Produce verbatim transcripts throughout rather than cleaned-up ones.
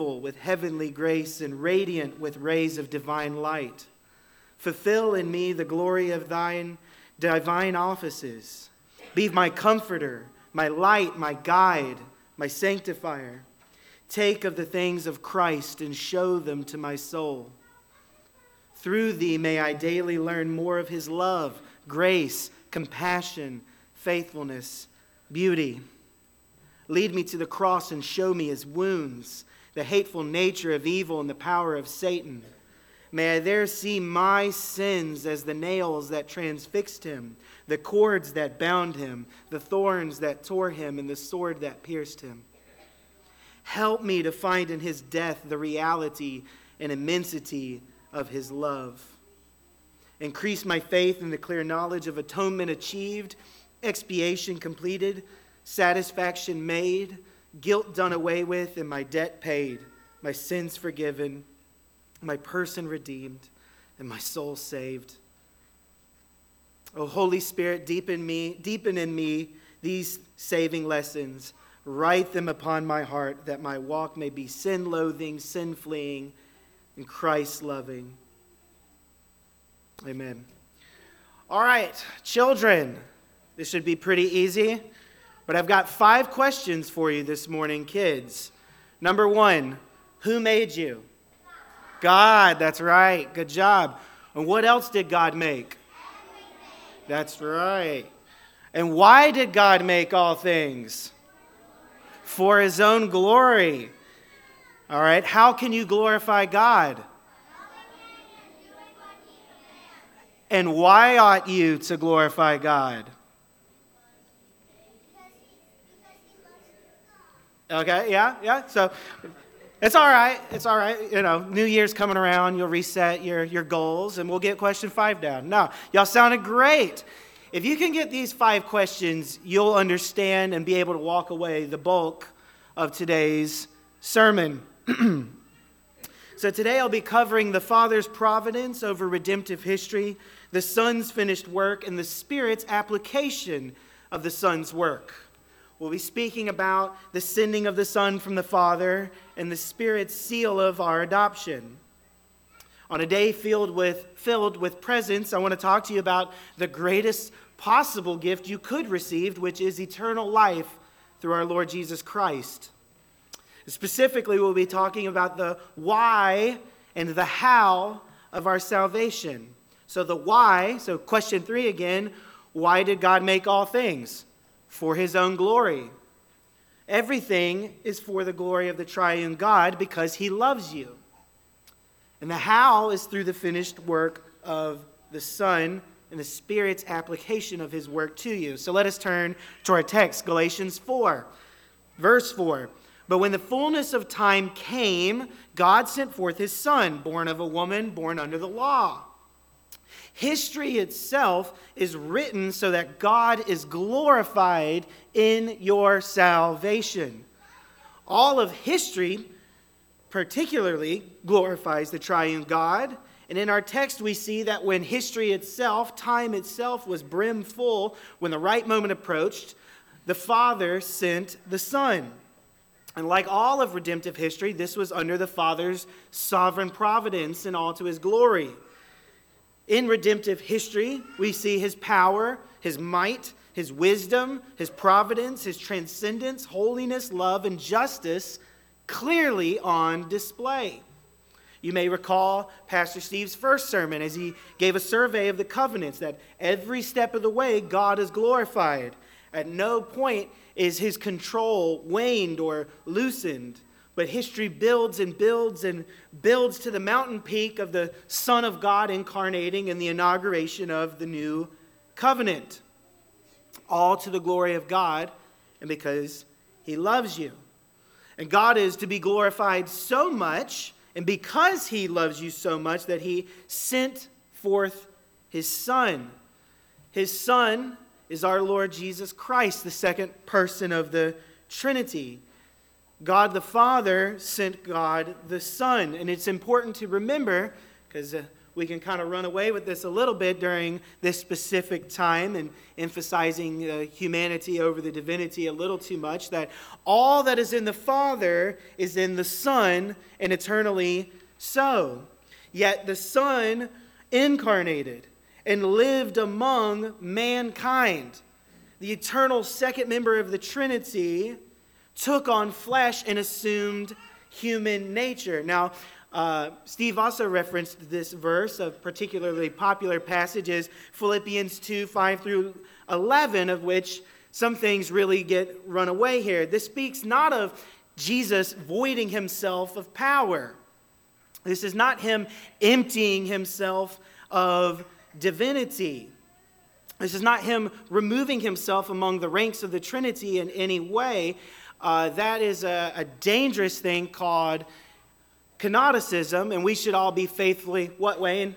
beautiful with heavenly grace and radiant with rays of divine light. Fulfill in me the glory of thine divine offices. Be my comforter, my light, my guide, my sanctifier. Take of the things of Christ and show them to my soul. Through thee may I daily learn more of his love, grace, compassion, faithfulness, beauty. Lead me to the cross and show me his wounds, the hateful nature of evil and the power of Satan. May I there see my sins as the nails that transfixed him, the cords that bound him, the thorns that tore him, and the sword that pierced him. Help me to find in his death the reality and immensity of his love. Increase my faith in the clear knowledge of atonement achieved, expiation completed, satisfaction made, guilt done away with, and my debt paid, my sins forgiven, my person redeemed, and my soul saved. O Holy Spirit, deepen me, deepen in me these saving lessons. Write them upon my heart, that my walk may be sin-loathing, sin-fleeing, and Christ-loving. Amen. All right, children, this should be pretty easy, but I've got five questions for you this morning, kids. Number one, who made you? God, that's right. Good job. And what else did God make? Everything. That's right. And why did God make all things? For his own glory. All right. How can you glorify God? And why ought you to glorify God? Okay, yeah, yeah. So it's all right. It's all right. You know, New Year's coming around. You'll reset your, your goals, and we'll get question five down. No, y'all sounded great. If you can get these five questions, you'll understand and be able to walk away the bulk of today's sermon. So today I'll be covering the Father's providence over redemptive history, the Son's finished work, and the Spirit's application of the Son's work. We'll be speaking about the sending of the Son from the Father and the Spirit's seal of our adoption. On a day filled with, filled with presents, I want to talk to you about the greatest possible gift you could receive, which is eternal life through our Lord Jesus Christ. Specifically, we'll be talking about the why and the how of our salvation. So the why, so question three again, why did God make all things? For his own glory. Everything is for the glory of the triune God because he loves you. And the how is through the finished work of the Son and the Spirit's application of his work to you. So let us turn to our text, Galatians four, verse four. But when the fullness of time came, God sent forth his Son, born of a woman, born under the law. History itself is written so that God is glorified in your salvation. All of history particularly glorifies the triune God. And in our text, we see that when history itself, time itself was brimful, when the right moment approached, the Father sent the Son. And like all of redemptive history, this was under the Father's sovereign providence and all to his glory. In redemptive history, we see his power, his might, his wisdom, his providence, his transcendence, holiness, love, and justice clearly on display. You may recall Pastor Steve's first sermon as he gave a survey of the covenants, that every step of the way God is glorified. At no point is his control waned or loosened, but history builds and builds and builds to the mountain peak of the Son of God incarnating and the inauguration of the new covenant. All to the glory of God and because he loves you. And God is to be glorified so much, and because he loves you so much, that he sent forth his Son. His Son is our Lord Jesus Christ, the second person of the Trinity. God the Father sent God the Son. And it's important to remember, because uh, we can kind of run away with this a little bit during this specific time and emphasizing uh, humanity over the divinity a little too much, that all that is in the Father is in the Son, and eternally so. Yet the Son incarnated and lived among mankind. The eternal second member of the Trinity took on flesh and assumed human nature. Now, uh, Steve also referenced this verse. A particularly popular passage is Philippians two, five through eleven, of which some things really get run away here. This speaks not of Jesus voiding himself of power. This is not him emptying himself of divinity. This is not him removing himself among the ranks of the Trinity in any way. Uh, that is a, a dangerous thing called canonicism, and we should all be faithfully, what, Wayne?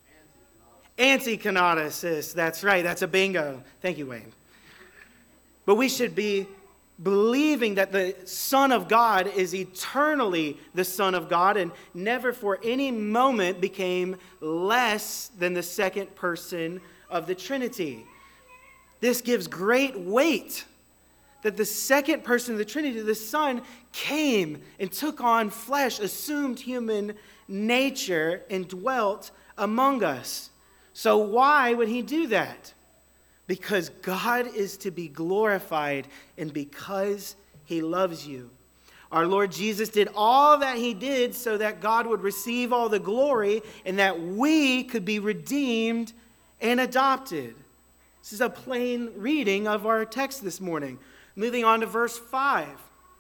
Anti-canonicists. That's right. That's a bingo. Thank you, Wayne. But we should be believing that the Son of God is eternally the Son of God and never for any moment became less than the second person of the Trinity. This gives great weight that the second person of the Trinity, the Son, came and took on flesh, assumed human nature, and dwelt among us. So why would he do that? Because God is to be glorified and because he loves you. Our Lord Jesus did all that he did so that God would receive all the glory and that we could be redeemed and adopted. This is a plain reading of our text this morning. Moving on to verse five.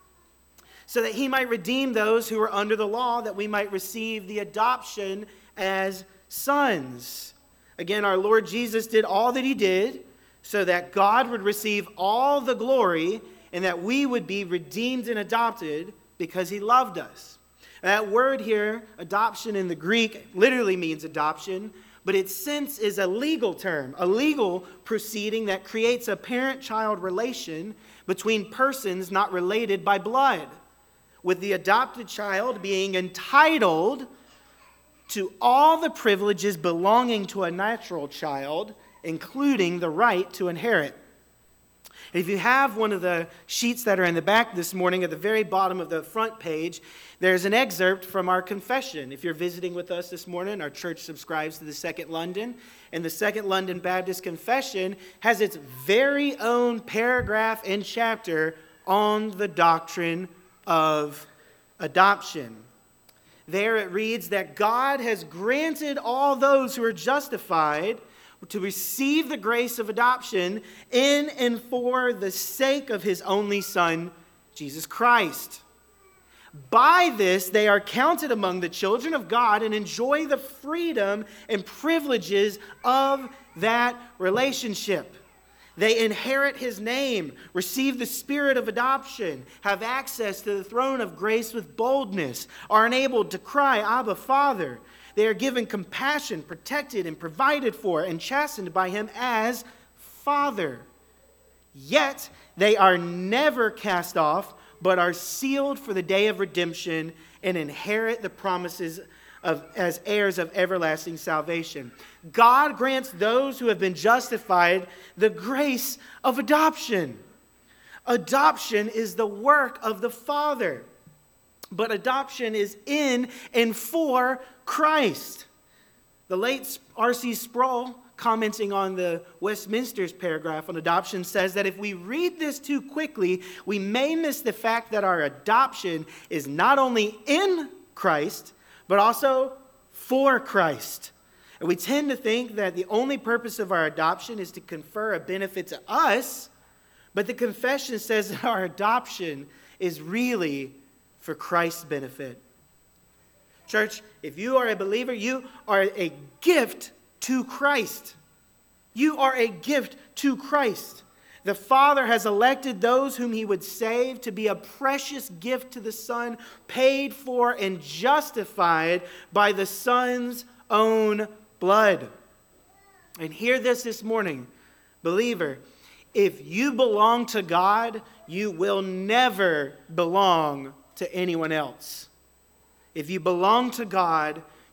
So that he might redeem those who are under the law, that we might receive the adoption as sons. Again, our Lord Jesus did all that he did so that God would receive all the glory and that we would be redeemed and adopted because he loved us. That word here, adoption in the Greek, literally means adoption, but its sense is a legal term, a legal proceeding that creates a parent-child relation between persons not related by blood, with the adopted child being entitled to all the privileges belonging to a natural child, including the right to inherit. If you have one of the sheets that are in the back this morning, at the very bottom of the front page, there's an excerpt from our confession. If you're visiting with us this morning, our church subscribes to the Second London, and the Second London Baptist Confession has its very own paragraph and chapter on the doctrine of adoption. There it reads that God has granted all those who are justified to receive the grace of adoption in and for the sake of his only Son, Jesus Christ. By this, they are counted among the children of God and enjoy the freedom and privileges of that relationship. They inherit his name, receive the spirit of adoption, have access to the throne of grace with boldness, are enabled to cry, Abba, Father. They are given compassion, protected and provided for, and chastened by him as Father. Yet they are never cast off, but are sealed for the day of redemption and inherit the promises of as heirs of everlasting salvation. God grants those who have been justified the grace of adoption. Adoption is the work of the Father, but adoption is in and for Christ. The late R C Sproul, commenting on the Westminster's paragraph on adoption, says that if we read this too quickly, we may miss the fact that our adoption is not only in Christ, but also for Christ. And we tend to think that the only purpose of our adoption is to confer a benefit to us, but the confession says that our adoption is really for Christ's benefit. Church, if you are a believer, you are a gift to Christ. You are a gift to Christ. The Father has elected those whom he would save to be a precious gift to the Son, paid for and justified by the Son's own blood. And hear this this morning, believer. If you belong to God, you will never belong to anyone else. If you belong to God,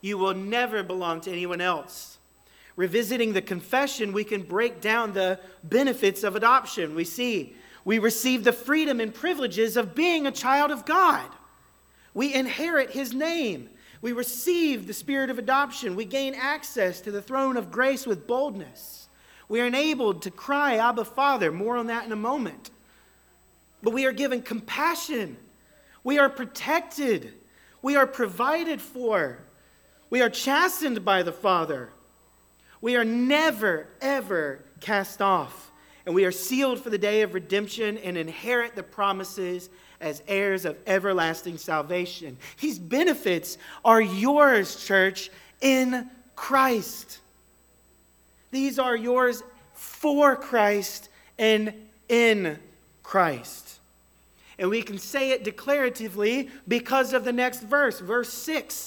You will never belong to anyone else. Revisiting the confession, we can break down the benefits of adoption. We see we receive the freedom and privileges of being a child of God. We inherit his name. We receive the spirit of adoption. We gain access to the throne of grace with boldness. We are enabled to cry, Abba, Father. More on that in a moment. But we are given compassion. We are protected. We are provided for. We are chastened by the Father. We are never, ever cast off. And we are sealed for the day of redemption and inherit the promises as heirs of everlasting salvation. These benefits are yours, church, in Christ. These are yours for Christ and in Christ. And we can say it declaratively because of the next verse, verse six.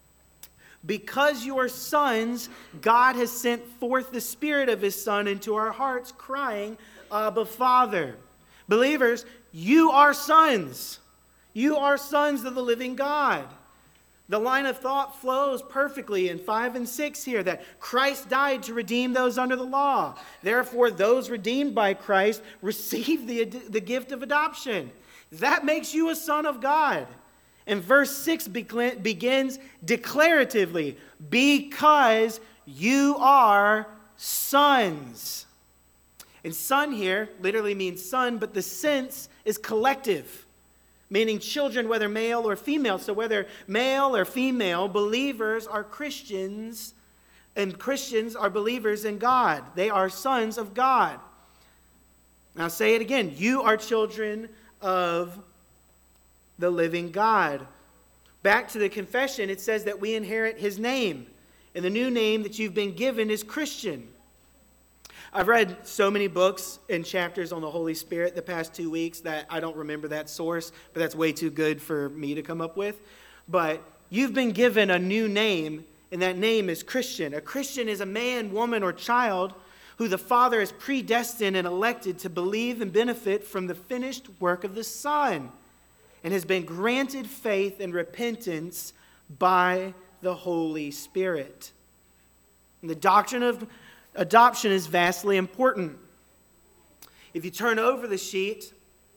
Because you are sons, God has sent forth the Spirit of his Son into our hearts, crying, Abba, Father. Believers, you are sons. You are sons of the living God. The line of thought flows perfectly in five and six here, that Christ died to redeem those under the law. Therefore, those redeemed by Christ receive the, the gift of adoption. That makes you a son of God. And verse six begins declaratively, because you are sons. And son here literally means son, but the sense is collective, meaning children, whether male or female. So whether male or female, believers are Christians, and Christians are believers in God. They are sons of God. Now say it again. You are children of the living God. Back to the confession, it says that we inherit his name. And the new name that you've been given is Christian. I've read so many books and chapters on the Holy Spirit the past two weeks that I don't remember that source, but that's way too good for me to come up with. But you've been given a new name, and that name is Christian. A Christian is a man, woman, or child who the Father has predestined and elected to believe and benefit from the finished work of the Son, and has been granted faith and repentance by the Holy Spirit. And the doctrine of adoption is vastly important. If you turn over the sheet,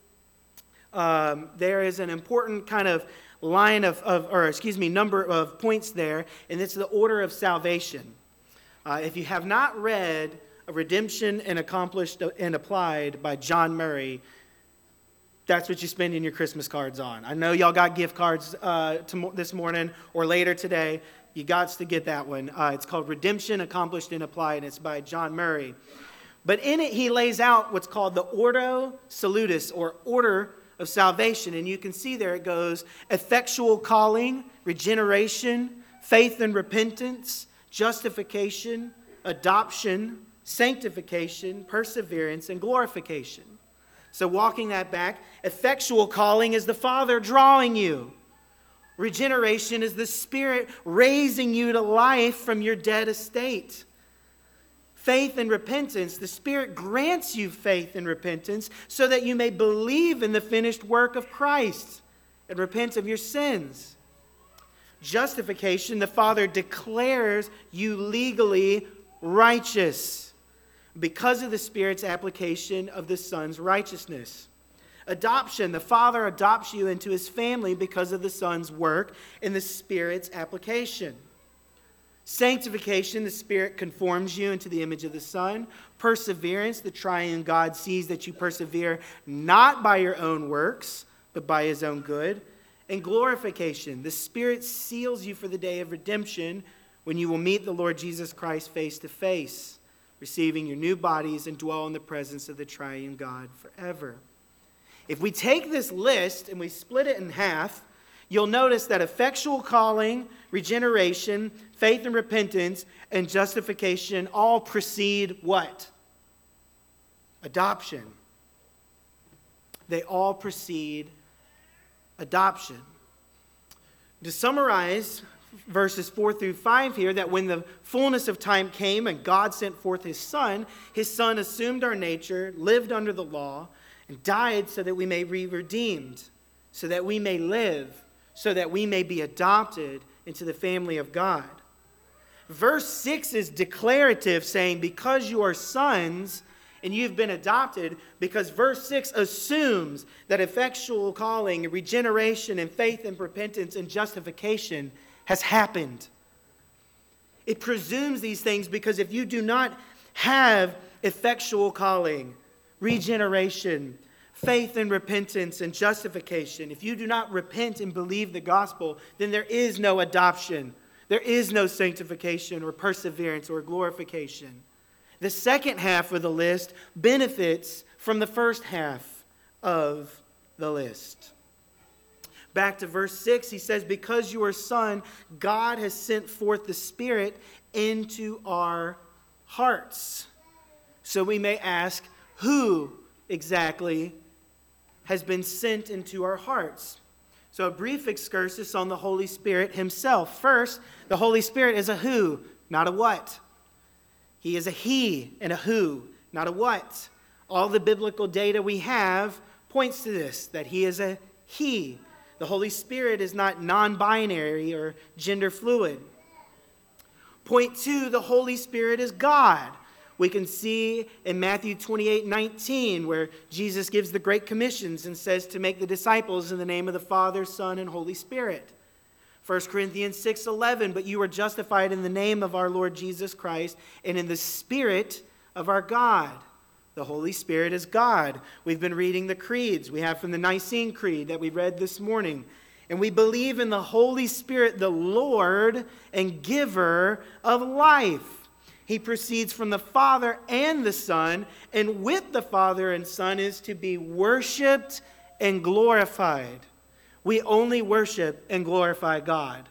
um, there is an important kind of line of, of, or excuse me, number of points there, and it's the order of salvation. Uh, if you have not read Redemption and Accomplished and Applied by John Murray, that's what you're spending your Christmas cards on. I know y'all got gift cards uh, to, this morning or later today. You got to get that one. Uh, it's called Redemption, Accomplished, and Applied, and it's by John Murray. But in it, he lays out what's called the Ordo Salutis, or order of salvation. And you can see there it goes effectual calling, regeneration, faith and repentance, justification, adoption, sanctification, perseverance, and glorification. So walking that back, effectual calling is the Father drawing you. Regeneration is the Spirit raising you to life from your dead estate. Faith and repentance, the Spirit grants you faith and repentance so that you may believe in the finished work of Christ and repent of your sins. Justification, the Father declares you legally righteous because of the Spirit's application of the Son's righteousness. Adoption, the Father adopts you into his family because of the Son's work and the Spirit's application. Sanctification, the Spirit conforms you into the image of the Son. Perseverance, the triune God sees that you persevere not by your own works, but by his own good. And glorification, the Spirit seals you for the day of redemption when you will meet the Lord Jesus Christ face to face, receiving your new bodies and dwell in the presence of the triune God forever. If we take this list and we split it in half, you'll notice that effectual calling, regeneration, faith and repentance, and justification all precede what? Adoption. They all precede adoption. To summarize verses four through five here, that when the fullness of time came and God sent forth his Son, his Son assumed our nature, lived under the law, and died so that we may be redeemed, so that we may live, so that we may be adopted into the family of God. Verse six is declarative, saying, because you are sons and you've been adopted, because verse six assumes that effectual calling, regeneration, and faith and repentance and justification has happened. It presumes these things because if you do not have effectual calling, regeneration, faith and repentance and justification, if you do not repent and believe the gospel, then there is no adoption. There is no sanctification or perseverance or glorification. The second half of the list benefits from the first half of the list. Back to verse six, he says, because you are son, God has sent forth the Spirit into our hearts. So we may ask, who exactly has been sent into our hearts? So a brief excursus on the Holy Spirit himself. First, the Holy Spirit is a who, not a what. He is a he and a who, not a what. All the biblical data we have points to this, that he is a he. The Holy Spirit is not non-binary or gender fluid. Point two, the Holy Spirit is God. We can see in Matthew twenty-eight nineteen, where Jesus gives the Great Commissions and says to make the disciples in the name of the Father, Son, and Holy Spirit. First Corinthians six eleven, but you are justified in the name of our Lord Jesus Christ and in the Spirit of our God. The Holy Spirit is God. We've been reading the creeds. We have from the Nicene Creed that we read this morning. And we believe in the Holy Spirit, the Lord and giver of life. He proceeds from the Father and the Son, and with the Father and Son is to be worshiped and glorified. We only worship and glorify God.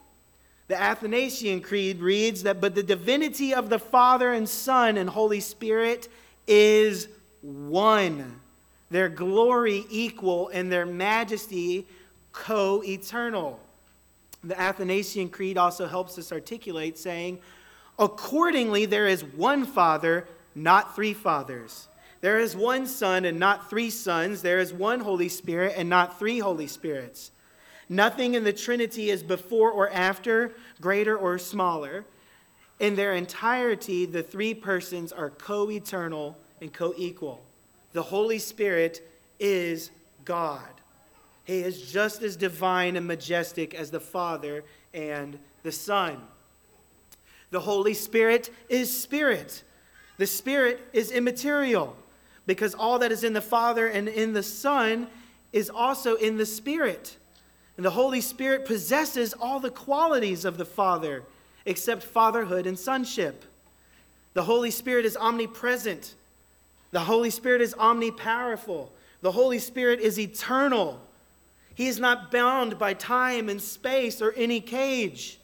The Athanasian Creed reads that, but the divinity of the Father and Son and Holy Spirit is one. Their glory equal and their majesty co-eternal. The Athanasian Creed also helps us articulate, saying, accordingly, there is one Father, not three fathers. There is one Son and not three sons. There is one Holy Spirit and not three Holy Spirits. Nothing in the Trinity is before or after, greater or smaller. In their entirety, the three persons are co-eternal and co-equal. The Holy Spirit is God. He is just as divine and majestic as the Father and the Son. The Holy Spirit is spirit. The Spirit is immaterial because all that is in the Father and in the Son is also in the Spirit. And the Holy Spirit possesses all the qualities of the Father except fatherhood and sonship. The Holy Spirit is omnipresent. The Holy Spirit is omnipowerful. The Holy Spirit is eternal. He is not bound by time and space or any cage.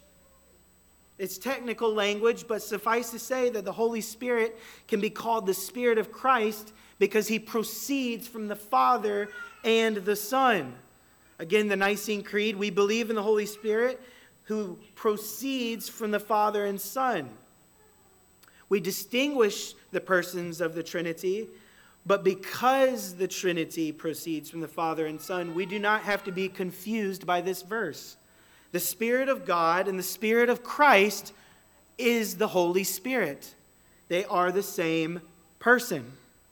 It's technical language, but suffice to say that the Holy Spirit can be called the Spirit of Christ because he proceeds from the Father and the Son. Again, the Nicene Creed, we believe in the Holy Spirit who proceeds from the Father and Son. We distinguish the persons of the Trinity, but because the Trinity proceeds from the Father and Son, we do not have to be confused by this verse. The Spirit of God and the Spirit of Christ is the Holy Spirit. They are the same person.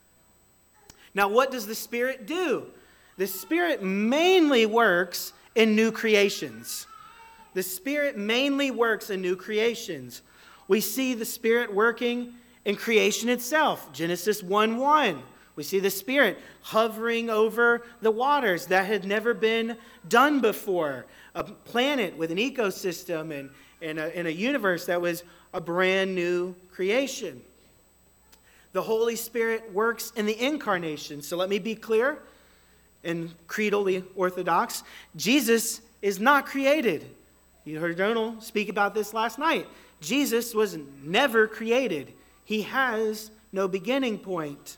Now, what does the Spirit do? The Spirit mainly works in new creations. The Spirit mainly works in new creations. We see the Spirit working in creation itself. Genesis one one. We see the Spirit hovering over the waters. That had never been done before. A planet with an ecosystem and, and, a, and a universe that was a brand new creation. The Holy Spirit works in the incarnation. So let me be clear and creedally orthodox. Jesus is not created. You heard Donald speak about this last night. Jesus was never created. He has no beginning point.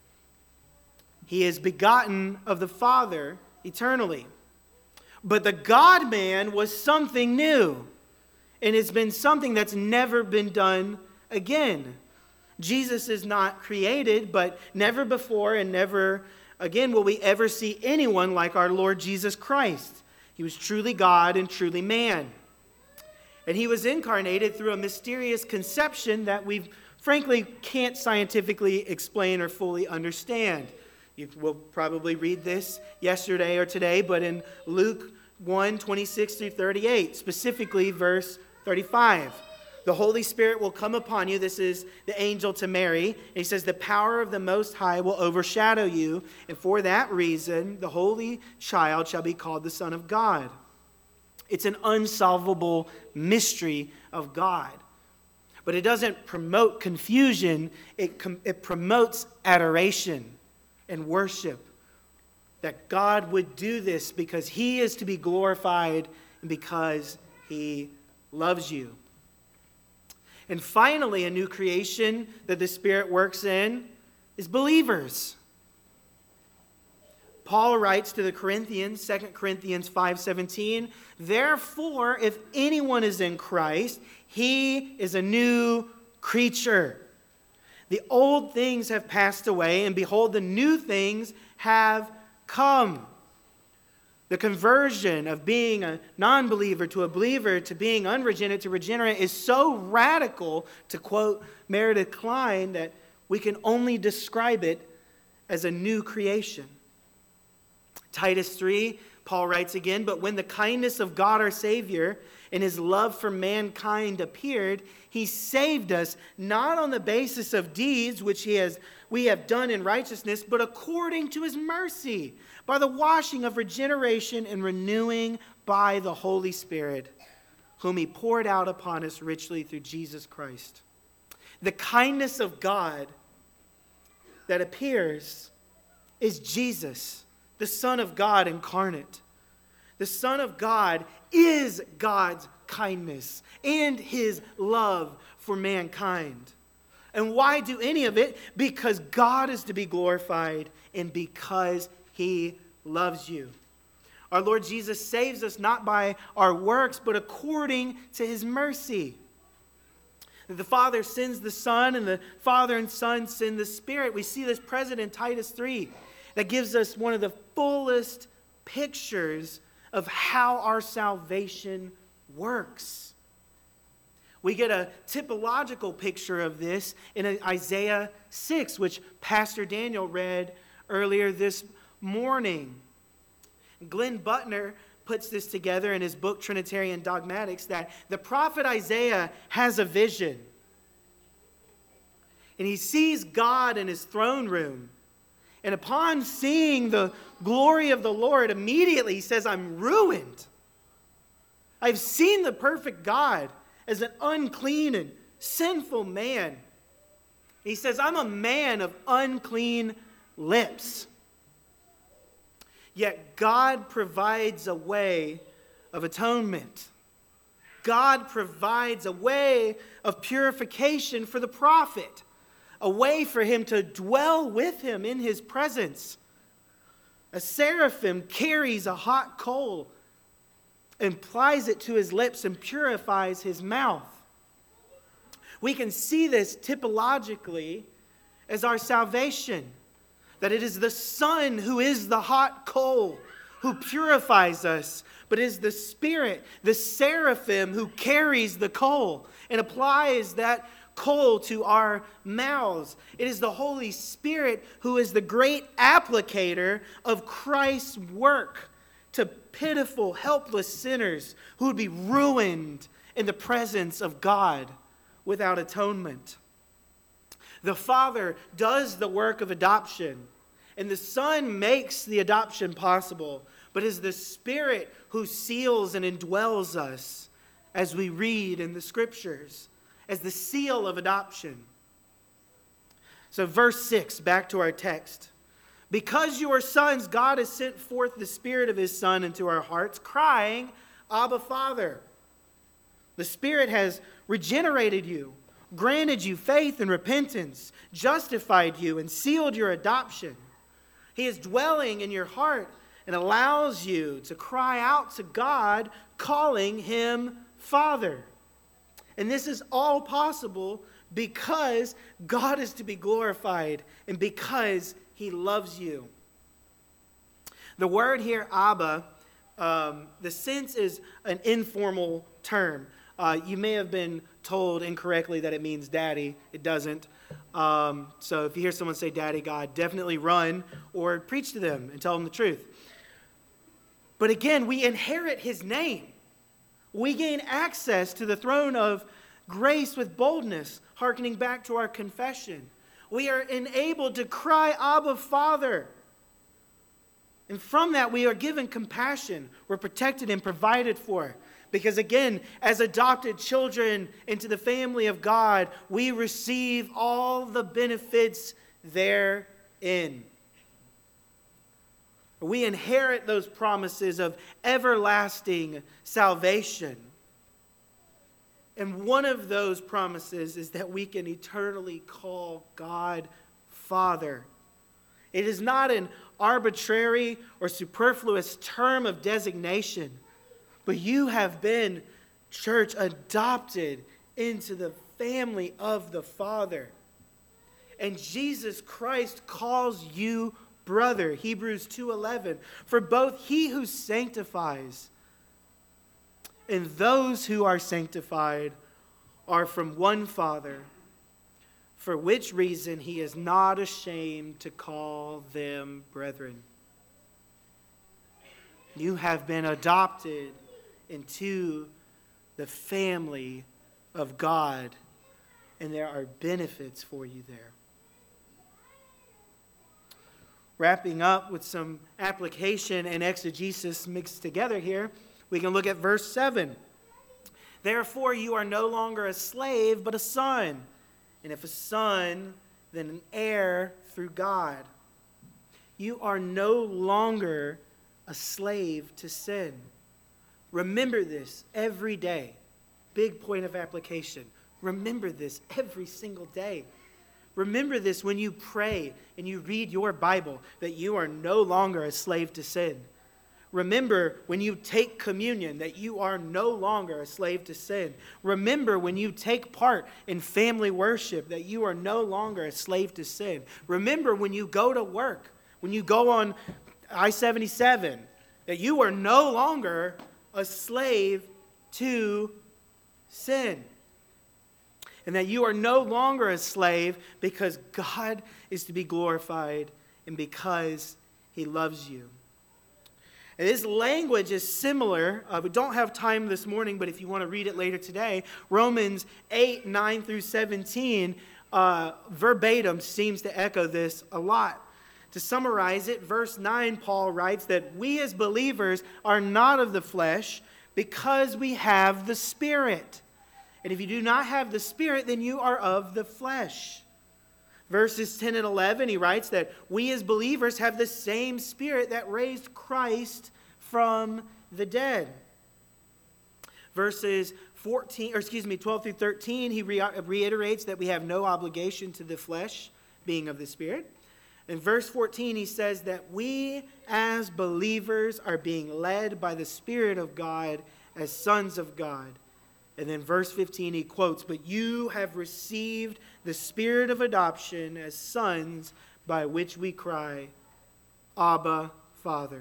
He is begotten of the Father eternally. But the God-man was something new. And it's been something that's never been done again. Jesus is not created, but never before and never again will we ever see anyone like our Lord Jesus Christ. He was truly God and truly man. And he was incarnated through a mysterious conception that we frankly can't scientifically explain or fully understand. You will probably read this yesterday or today, but in Luke one, twenty-six through thirty-eight, specifically verse thirty-five. The Holy Spirit will come upon you. This is the angel to Mary. And he says, the power of the Most High will overshadow you. And for that reason, the Holy Child shall be called the Son of God. It's an unsolvable mystery of God. But it doesn't promote confusion. It, com- it promotes adoration and worship. That God would do this because he is to be glorified and because he loves you. And finally, a new creation that the Spirit works in is believers. Paul writes to the Corinthians, Second Corinthians five seventeen, therefore, if anyone is in Christ, he is a new creature. The old things have passed away, and behold, the new things have come. The conversion of being a non-believer to a believer to being unregenerate to regenerate is so radical, to quote Meredith Kline, that we can only describe it as a new creation. Titus three, Paul writes again, but when the kindness of God our Savior and his love for mankind appeared, he saved us not on the basis of deeds which he has we have done in righteousness, but according to his mercy, by the washing of regeneration and renewing by the Holy Spirit, whom he poured out upon us richly through Jesus Christ. The kindness of God that appears is Jesus, the Son of God incarnate. The Son of God is God's kindness and his love for mankind. And why do any of it? Because God is to be glorified and because he loves you. Our Lord Jesus saves us not by our works, but according to his mercy. The Father sends the Son, and the Father and Son send the Spirit. We see this present in Titus three. That gives us one of the fullest pictures of how our salvation works. We get a typological picture of this in Isaiah six, which Pastor Daniel read earlier this morning. Glenn Butner puts this together in his book, Trinitarian Dogmatics, that the prophet Isaiah has a vision. And he sees God in his throne room. And upon seeing the glory of the Lord, immediately he says, I'm ruined. I've seen the perfect God as an unclean and sinful man. He says, I'm a man of unclean lips. Yet God provides a way of atonement. God provides a way of purification for the prophet, a way for him to dwell with him in his presence. A seraphim carries a hot coal and applies it to his lips and purifies his mouth. We can see this typologically as our salvation, that it is the Son who is the hot coal, who purifies us, but it is the Spirit, the seraphim, who carries the coal and applies that coal to our mouths. It is the Holy Spirit who is the great applicator of Christ's work to pitiful, helpless sinners who would be ruined in the presence of God without atonement. The Father does the work of adoption, and the Son makes the adoption possible, but it is the Spirit who seals and indwells us, as we read in the Scriptures, as the seal of adoption. So verse six, back to our text. Because you are sons, God has sent forth the Spirit of his Son into our hearts, crying, Abba, Father. The Spirit has regenerated you, granted you faith and repentance, justified you, and sealed your adoption. He is dwelling in your heart and allows you to cry out to God, calling him Father. And this is all possible because God is to be glorified and because he loves you. The word here, Abba, Um, the sense is an informal term. Uh, you may have been told incorrectly that it means daddy. It doesn't. Um, so if you hear someone say daddy God, definitely run or preach to them and tell them the truth. But again, we inherit his name. We gain access to the throne of grace with boldness, hearkening back to our confession. We are enabled to cry, Abba, Father. And from that, we are given compassion. We're protected and provided for. Because again, as adopted children into the family of God, we receive all the benefits therein. We inherit those promises of everlasting salvation. And one of those promises is that we can eternally call God Father. It is not an arbitrary or superfluous term of designation, but you have been, church, adopted into the family of the Father. And Jesus Christ calls you brother, Hebrews two eleven. For both he who sanctifies and those who are sanctified are from one Father, for which reason he is not ashamed to call them brethren. You have been adopted into the family of God, and there are benefits for you there. Wrapping up with some application and exegesis mixed together here, we can look at verse seven. Therefore you are no longer a slave, but a son. And if a son, then an heir through God. You are no longer a slave to sin. Remember this every day. Big point of application. Remember this every single day. Remember this when you pray and you read your Bible, that you are no longer a slave to sin. Remember when you take communion that you are no longer a slave to sin. Remember when you take part in family worship that you are no longer a slave to sin. Remember when you go to work, when you go on I seventy-seven, that you are no longer a slave to sin. And that you are no longer a slave because God is to be glorified and because he loves you. And this language is similar. Uh, we don't have time this morning, but if you want to read it later today, Romans eight, nine through seventeen, uh, verbatim seems to echo this a lot. To summarize it, verse nine, Paul writes that we as believers are not of the flesh because we have the Spirit. And if you do not have the Spirit, then you are of the flesh. Verses ten and eleven, he writes that we as believers have the same Spirit that raised Christ from the dead. Verses fourteen, or excuse me, twelve through thirteen, he re- reiterates that we have no obligation to the flesh, being of the Spirit. In verse fourteen, he says that we as believers are being led by the Spirit of God as sons of God. And then verse fifteen, he quotes, but you have received the Spirit of adoption as sons, by which we cry, Abba, Father.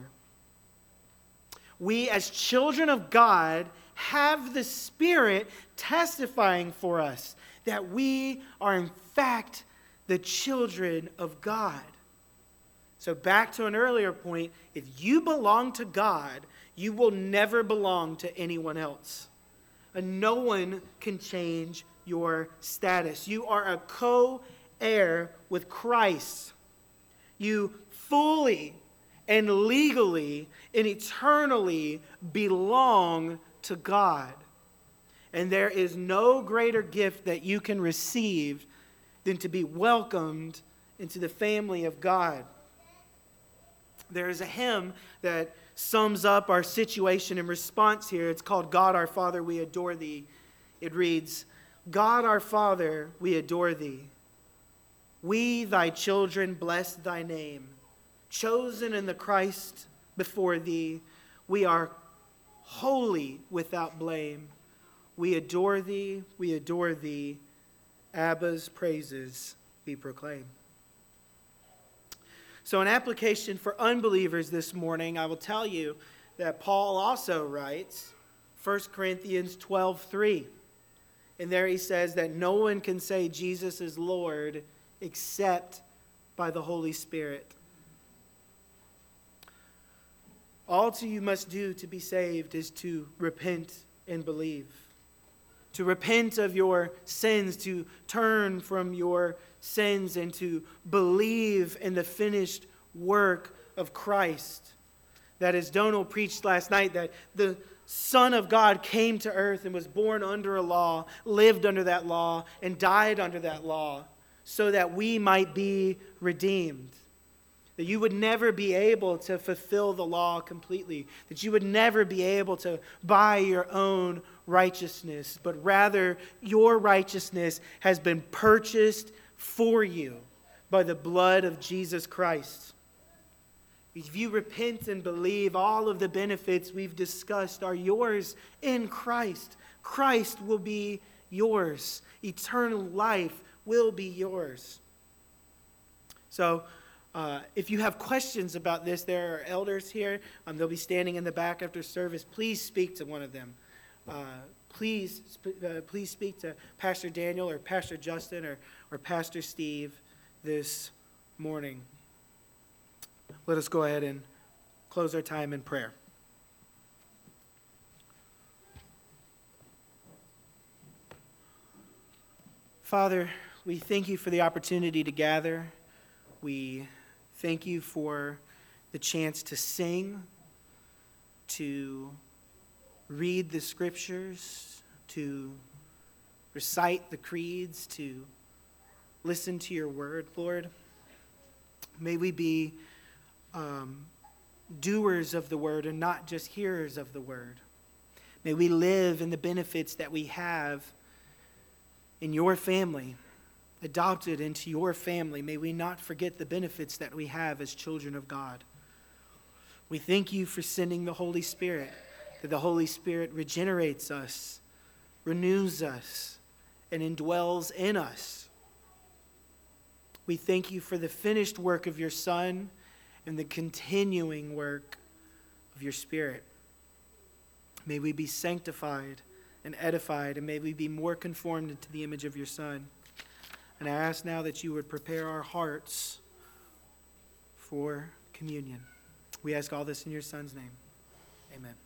We as children of God have the Spirit testifying for us that we are in fact the children of God. So back to an earlier point, if you belong to God, you will never belong to anyone else. And no one can change your status. You are a co-heir with Christ. You fully and legally and eternally belong to God. And there is no greater gift that you can receive than to be welcomed into the family of God. There is a hymn that sums up our situation and response here. It's called God Our Father, We Adore Thee. It reads, God our Father, we adore Thee. We, Thy children, bless Thy name. Chosen in the Christ before Thee, we are holy without blame. We adore Thee, we adore Thee. Abba's praises we proclaim. So an application for unbelievers this morning, I will tell you that Paul also writes, First Corinthians twelve three. And there he says that no one can say Jesus is Lord except by the Holy Spirit. All to you must do to be saved is to repent and believe. To repent of your sins, to turn from your sins, and to believe in the finished work of Christ. That, as Donald preached last night, that the Son of God came to earth and was born under a law, lived under that law, and died under that law, so that we might be redeemed. That you would never be able to fulfill the law completely. That you would never be able to buy your own righteousness, but rather your righteousness has been purchased for you by the blood of Jesus Christ. If you repent and believe, all of the benefits we've discussed are yours in Christ. Christ will be yours. Eternal life will be yours. So, uh, if you have questions about this, there are elders here. Um, they'll be standing in the back after service. Please speak to one of them. Uh, please, sp- uh, please speak to Pastor Daniel or Pastor Justin or, or Pastor Steve this morning. Let us go ahead and close our time in prayer. Father, we thank you for the opportunity to gather. We thank you for the chance to sing, to read the scriptures, to recite the creeds, to listen to your word, Lord. May we be um, doers of the word and not just hearers of the word. May we live in the benefits that we have in your family, adopted into your family. May we not forget the benefits that we have as children of God. We thank you for sending the Holy Spirit, that the Holy Spirit regenerates us, renews us, and indwells in us. We thank you for the finished work of your Son and the continuing work of your Spirit. May we be sanctified and edified, and may we be more conformed into the image of your Son. And I ask now that you would prepare our hearts for communion. We ask all this in your Son's name. Amen.